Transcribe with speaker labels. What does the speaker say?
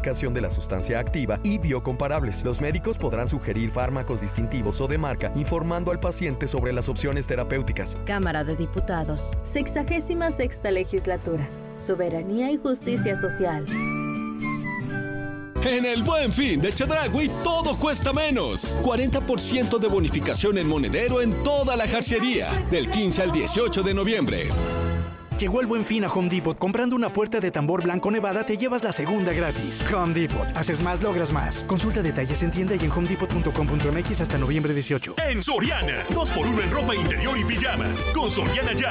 Speaker 1: identificación de la sustancia activa y biocomparables. Los médicos podrán sugerir fármacos distintivos o de marca, informando al paciente sobre las opciones terapéuticas.
Speaker 2: Cámara de Diputados. 66ª Legislatura. Soberanía y justicia social.
Speaker 3: En el Buen Fin de Chedraui todo cuesta menos. 40% de bonificación en monedero en toda la jarcería. Del 15 al 18 de noviembre.
Speaker 4: Llegó el Buen Fin a Home Depot. Comprando una puerta de tambor blanco Nevada te llevas la segunda gratis. Home Depot. Haces más, logras más. Consulta detalles en tienda y en homedepot.com.mx hasta noviembre 18.
Speaker 5: En Soriana, 2x1 en ropa interior y pijamas. Con Soriana Ya,